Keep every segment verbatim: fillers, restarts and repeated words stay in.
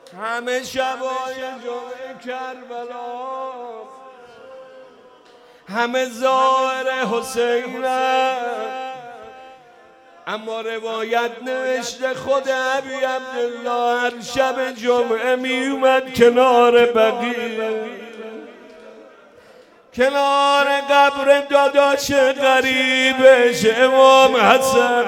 همه شبای جمعه کربلا همه ظاهر حسین، اما روایت نوشته خود ابی عبدالله هر شب جمعه می اومد کنار بقیع، کنار قبر داداش غریبش امام حسن.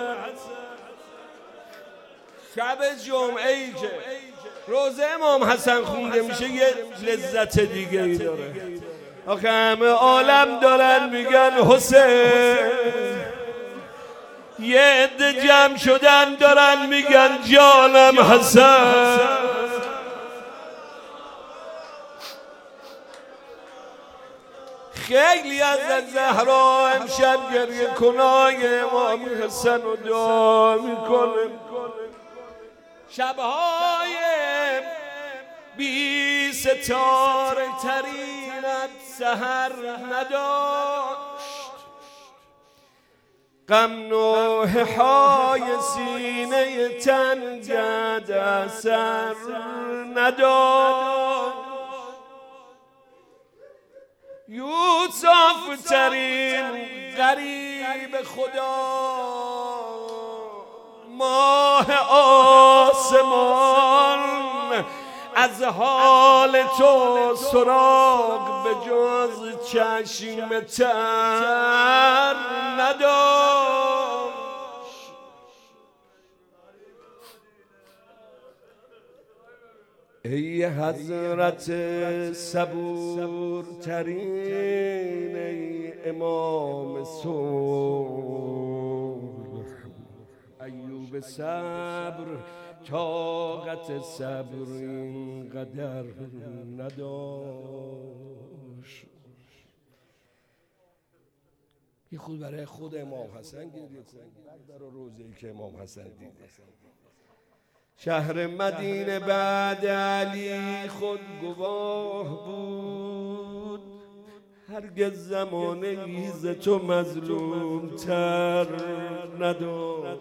شب جمعه ای که روزه امام حسن خونده میشه یه لذت دیگه ای داره. آخه همه عالم دارن میگن حسین، یه عده جمع شدن دارن میگن جانم حسن. خیلی از زهرا امشب گریه کنای امام حسن رو دعا میکنه. شبهای بی ستاره ترینت سحر نداشت، غم نوحه های سینه تنگت اثر نداشت. یوسف ترین غریب خدا ماه آسمان از حال تو سراغ به جز چشم تر نداشت. ای حضرت صبور ترین، ای امام صلح، ایوب صبر طاقت صبر اینقدر نداشت. یه خود برای خود امام حسن گریه کن، برای روزه‌ای که امام حسن دیده. شهر مدینه بعد علی خود گواه بود، هرگز زمانه ایز تو مظلوم تر نداشت.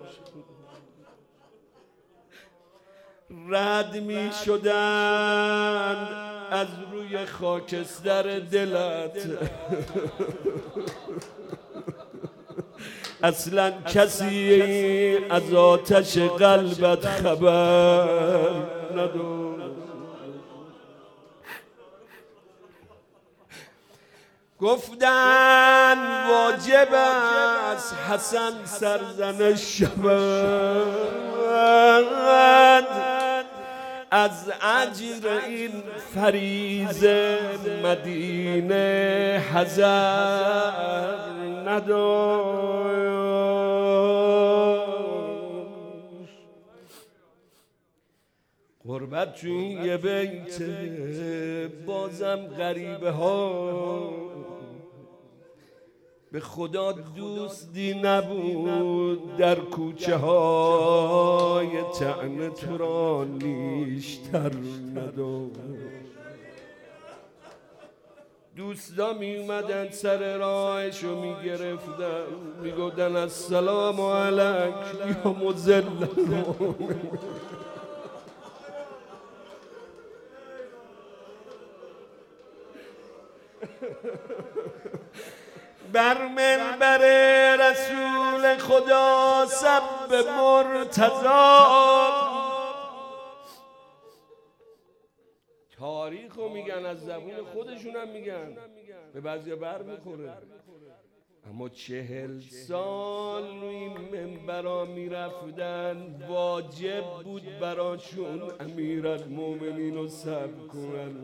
رد می شدند از روی خاکستر دلت، اصلا کسی از آتش قلبت خبر نداشت. گفتن واجب است حسن سرزنش شود، از اجر این فریضه مدینه حذر نداشت. غربت توی یه بیت بازم غریبه ها، به خدا دوستی نبود در کوچه های طعنه تو را نیشتر نداشت. دوستا می اومدن سر راهشو می گرفتن، می گفتن السلام علیک یا مذل بر منبر رسول خدا سب مرتضی، تاریخو میگن از زبون خودشون هم میگن، به بعضی بر میخوره. اما چهل سال روی منبرا میرفتن، واجب بود براشون امیرالمومنین رو سب کنن.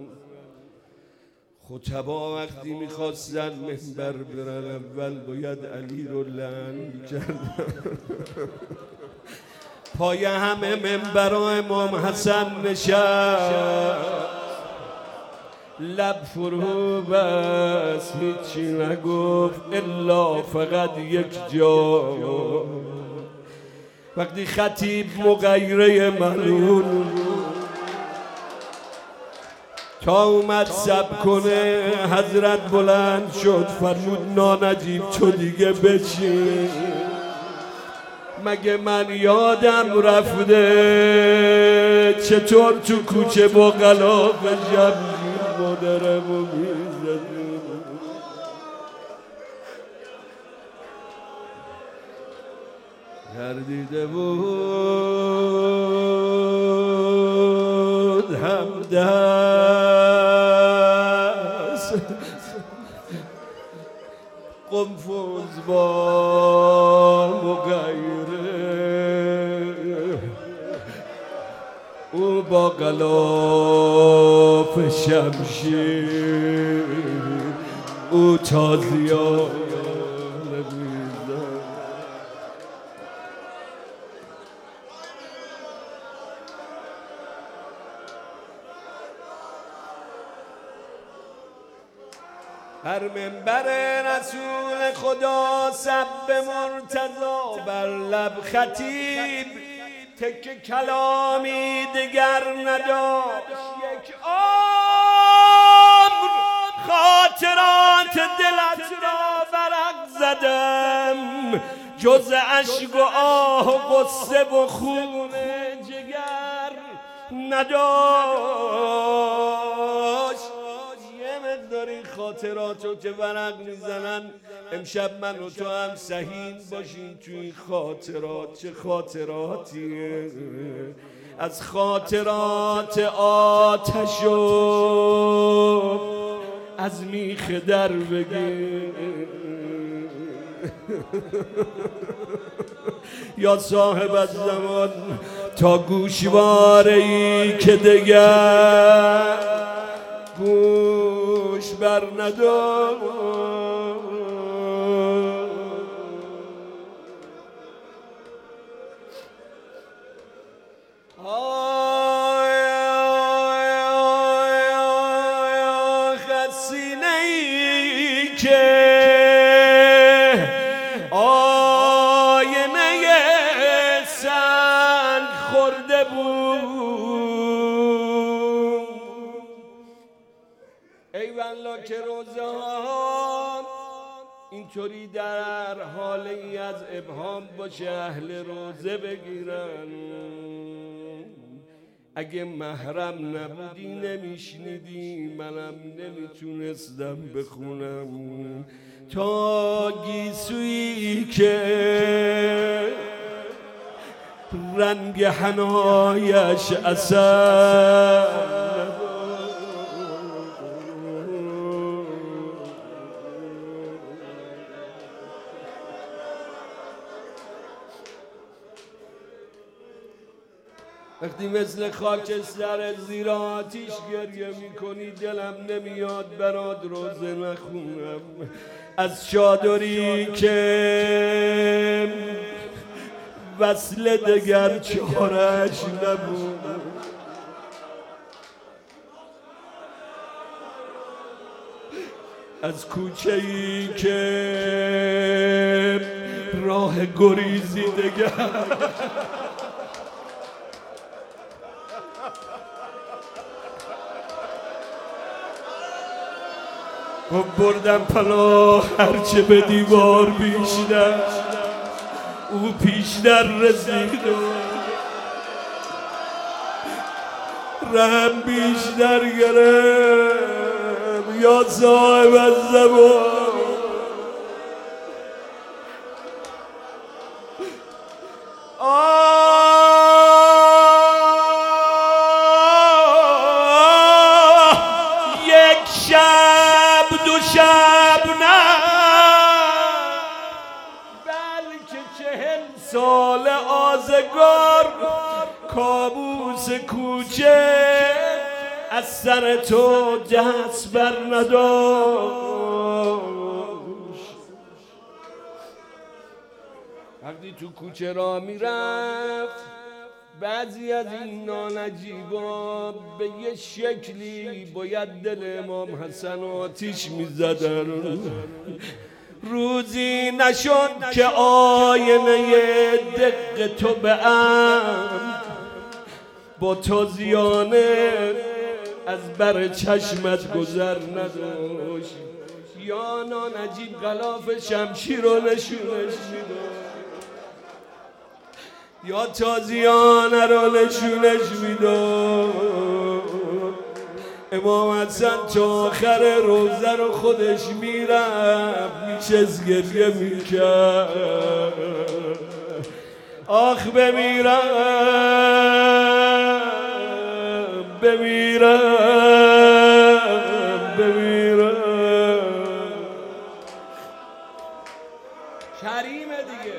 خطبا وقتی میخواستن منبر برن اول باید علی رو لعن کردن. پای همه منبرا امام حسن نشست، لب فرو بس هیچی نگفت الا فقط یک جا. وقتی خطیب مغیره ملول تا اومد سب کنه، حضرت بلند شد فرمود نانجیب تو دیگه بچین، مگه من یادم رفته چطور تو کوچه با غلاف شمشیر مادرم رو میزدی. گردیده بود همدست قنفذ با مغیره، او با غلاف شمشیر او تازیان میزد. بر منبر رسول خدا سب مرتضی، بر لب خطیب تک کلامی دگر نداشت. یک عمر خاطرات دلت را ورق زدم، جز اشک و آه و غصه و خون جگر نداشت. داری خاطراتو که ورق میزنن، امشب من و تو هم سهیم باشیم توی خاطرات. چه خاطراتیه؟ از خاطرات آتش و از میخ در بگیر یا صاحب از زمان تا گوشواره ای که دگر گوش بر ندار. خسینه ای که آینه سنگ خورده بود، ای والله که روزه ها اینطوری در حال ای از ابهام باشه اهل روزه بگیرن. اگه محرم نبودی نمیشنیدی، منم نمیتونستم بخونم تا گیسویی که رنگ حنایش اثر وقتی مثل خاکستر زیر آتیش گریه میکنی دلم نمیاد برات روزه نخونم. از چادری که وصل دگر چارش نبود، از کوچه ای که راه گریزی دگر و بردم پناه هرچه به دیوار بیشتر او پیشتر رسید و رحم بیشتر گرم یا صاحب الزمان. یک شب دو شب نه بلکه چهل سال آزگار کابوس کوچه از سر تو دست بر نداشت. وقتی تو کوچه را میرفت بعضی از این نانجیبا به یه شکلی باید دل امام حسن آتیش میزدن. روزی نشد که آینه دق تو به ام با تازیانه از بر چشمت گذر نداشت. یا نانجیب غلاف شمشیر رو نشونش میداد یا تازیانه رو نشونش میداد. امام حسن تا آخر روزه رو خودش میرفت میشست گریه میکرد. آخ بمیرم بمیرم بمیرم. کریمه دیگه،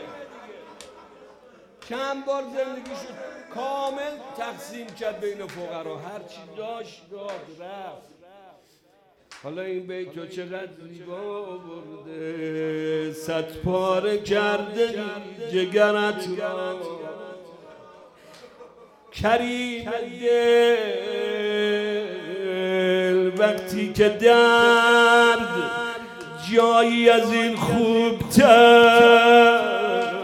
چند بار زندگیشو کامل تقسیم کرد بین فقرا، هر چی داشت داد رفت. حالا این بیت تو چقدر زیبا برده، صد پاره کرده جگرت را کریم دل. وقتی که درد جایی از این خوبتر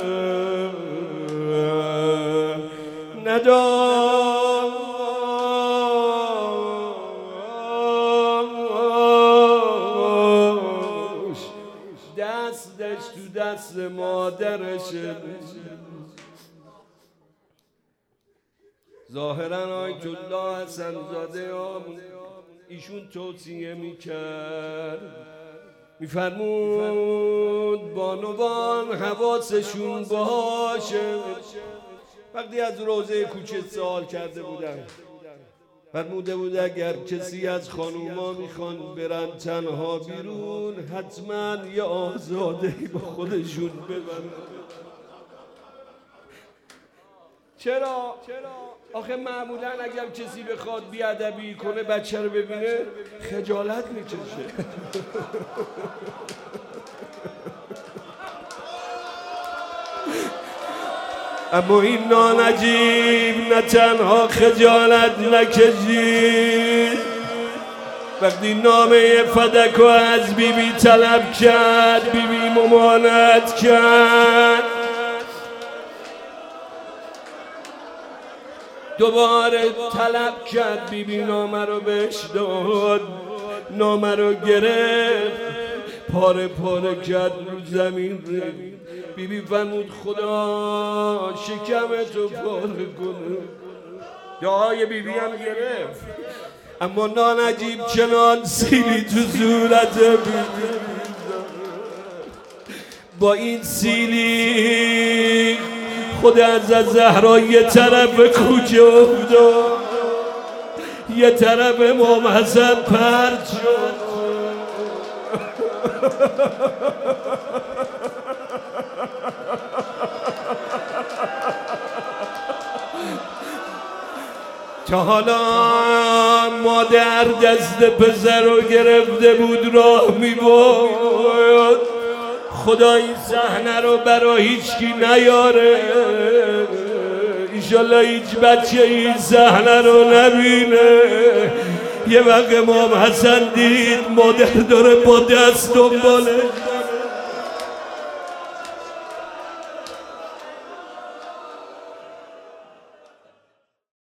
نداشت، دستش تو دست مادرشه. ظاهرا آیت الله حسن زاده ایشون توصیه میکرد، میفرمود بانوان حواسشون باشه. وقتی از روضه کوچه سوال کرده بودن، فرموده بود اگر کسی از خانوما میخوان برن تنها بیرون، حتما یه آزادهی با خودشون ببرن. چرا؟ آخه معمولا اگر کسی بخواد بیادبی کنه بچه رو ببینه خجالت میکشه. اما این نانجیب نه تنها خجالت نکشید، وقتی نامه فدک رو از بی بی طلب کرد، بی بی ممانعت کرد، دوباره طلب کرد، بی بی نامه رو بهش داد، نامه رو گرفت، پاره پاره کرد رو زمین ریخت. بی بی فرمود خدا شکمتو پاره کنه. دعای بی بی هم گرفت، اما نانجیب چنان سیلی تو صورت بی بی، با این سیلی خود از زهرا یه طرف کوچه افتاد، یه طرف امام حسن پرد شد. تا حالا مادر دست پسر رو گرفته بود راه میبرد، خدا این صحنه رو برای هیچکی نیاره، ایشالله هیچ بچه این صحنه رو نبینه. یه وقت امام حسن دید مادر داره با دست دنبالش